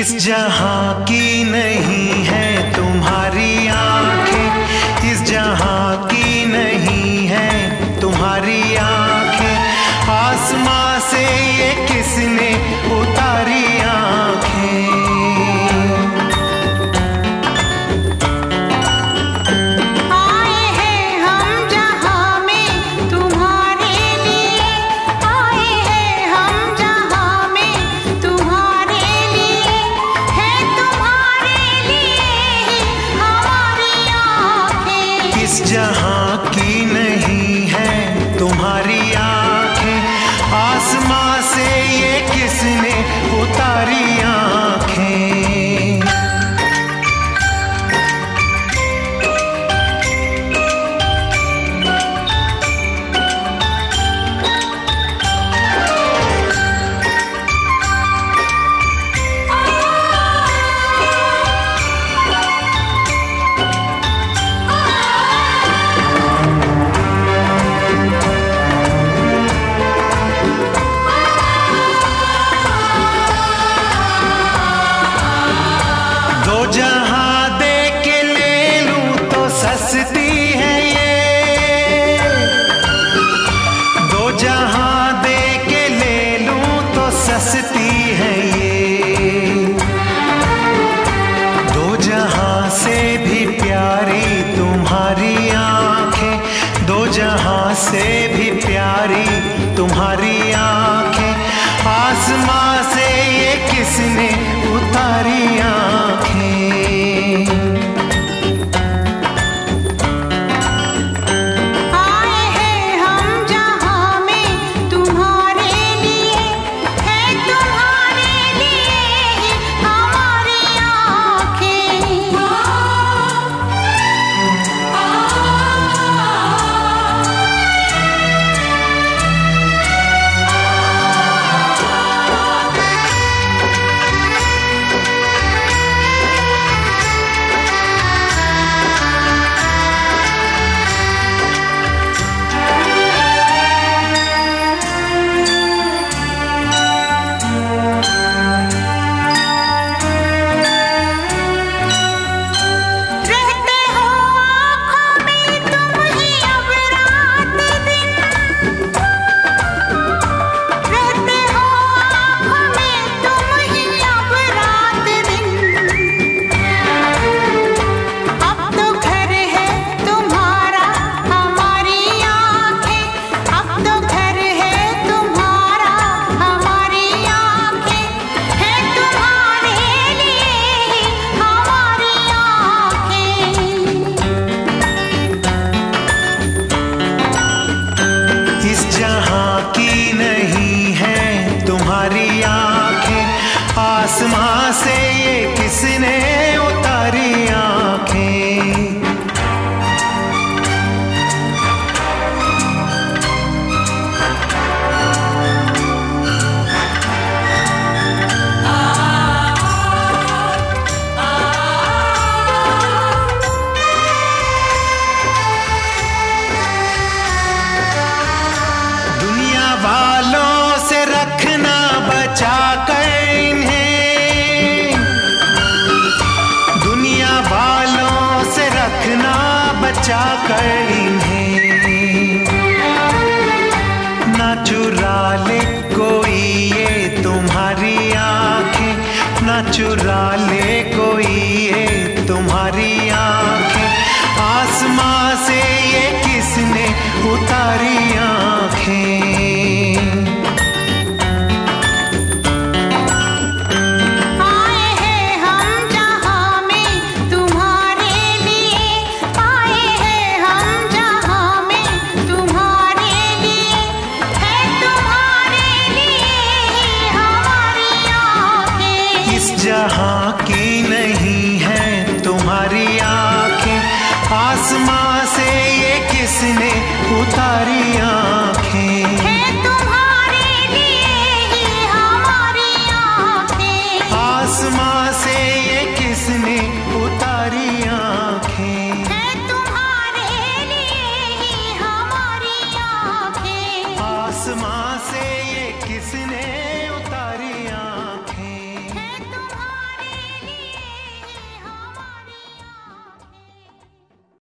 इस जहां की नहीं है तुम्हारी आंखें, इस जहां की नहीं है तुम्हारी आंखें, आसमां से ये किसने उतारी आंखें। आए हैं हम जहां में तुम्हारे लिए, आए हैं हम जहां में तुम्हारे लिए, है तुम्हारे लिए ही हमारी आंखें। इस जहां की नहीं है तुम्हारी आंखें, आसमां से ये किसने उतारी आंखें। जहां दे के ले लूं तो सस्ती है ये, दो जहां दे के ले लूं तो सस्ती है ये, दो जहां से भी प्यारी तुम्हारी आंखें, दो जहां से भी प्यारी तुम्हारी आंखें, आसमां से ये किसने उतारी आंखें। आए हैं हम जहां में तुम्हारे लिए, है तुम्हारे लिए ही हमारी आसमां से ये किसने उतारी आंखें। दुनिया वालों से रखना बचा कर बचा कर इन्हें, ना चुरा ले कोई ये तुम्हारी आंखें, ना चुरा ले कोई ये तुम्हारी आंखें, आसमां से ये किसने उतारी आंखें। जहां की नहीं है तुम्हारी आंखें, आसमां से ये किसने उतारी आंखें।